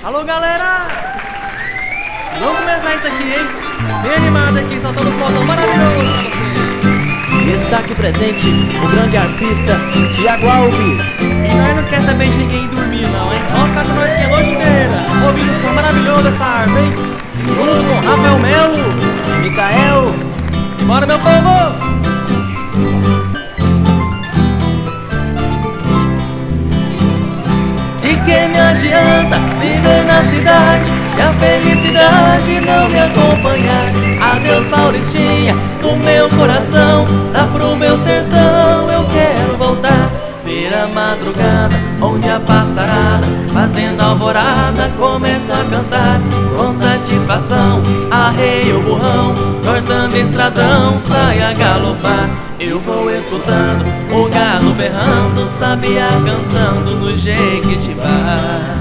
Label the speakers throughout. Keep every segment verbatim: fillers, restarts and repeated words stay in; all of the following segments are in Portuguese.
Speaker 1: Alô, galera! Vamos começar isso aqui, hein? Bem animado aqui, soltando os botões maravilhosos pra você.
Speaker 2: E está aqui presente o grande artista Thiago Alves.
Speaker 1: E nós não quer saber de ninguém dormir não, hein? Vamos ficar com nós aqui a noite inteira, ouvindo o som maravilhoso dessa harpa, hein? Junto com Rafael Melo
Speaker 2: e Micael.
Speaker 1: Bora, meu povo! De que me adianta viver na cidade se a felicidade não me acompanhar? Adeus, Paulistinha, do meu coração, lá pro meu sertão eu quero voltar. Ver a madrugada, onde a passarada, fazendo alvorada, começo a cantar. Com satisfação, arreio o burrão, cortando estradão, sai a galopar. Eu vou escutando o galo berrando, sabiá cantando no Jequitibá.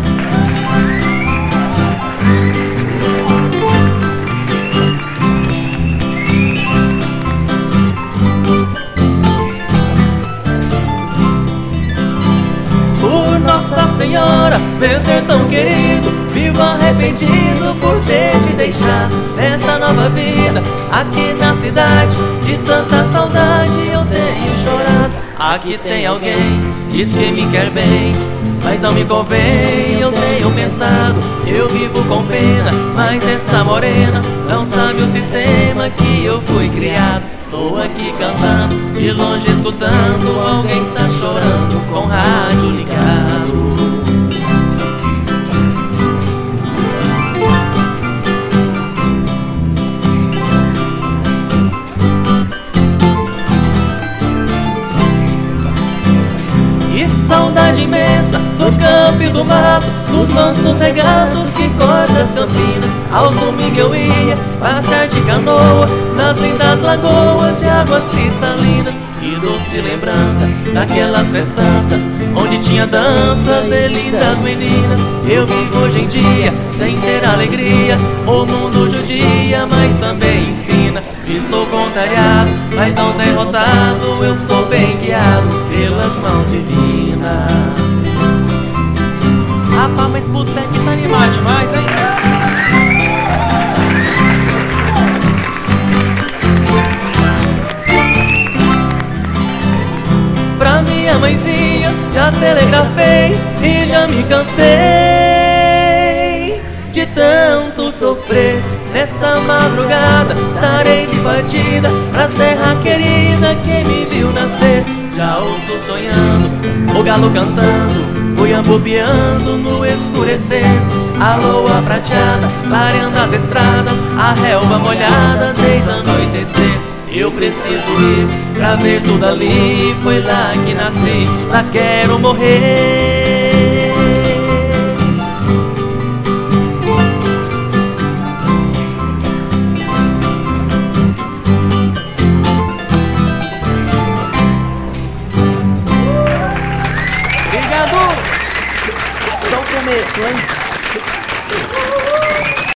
Speaker 1: Por Nossa Senhora, meu sertão querido, vivo arrependido por ter te deixado nessa nova vida. Aqui na cidade, de tanta saudade eu tenho chorado. Aqui tem alguém, diz que me quer bem, mas não me convém, eu tenho pensado. Eu vivo com pena, mas esta morena não sabe o sistema que eu fui criado. Tô aqui cantando, de longe escutando, alguém está chorando com o rádio ligado. Que saudade imensa do campo e do mato, dos mansos regatos que cortam as campinas. Aos domingos eu ia passear de canoa nas lindas lagoas de águas cristalinas. Que doce lembrança daquelas festanças onde tinha danças e lindas meninas. Eu vivo hoje em dia sem ter alegria, o mundo judia, mas também ensina. Estou contrariado, mas não derrotado, eu sou bem guiado pelas mãos divinas. Rapaz, mas boteco tá animado demais, hein? Pra minha mãezinha já telegrafei e já me cansei de tanto sofrer. Nessa madrugada estarei de partida pra terra querida que me viu nascer. Já ouço sonhando, o galo cantando, o iambu piando no escurecer. A lua prateada, clareando as estradas, a relva molhada desde anoitecer. Eu preciso ir pra ver tudo ali, foi lá que nasci, lá quero morrer.
Speaker 2: Obrigado! Só o começo, hein?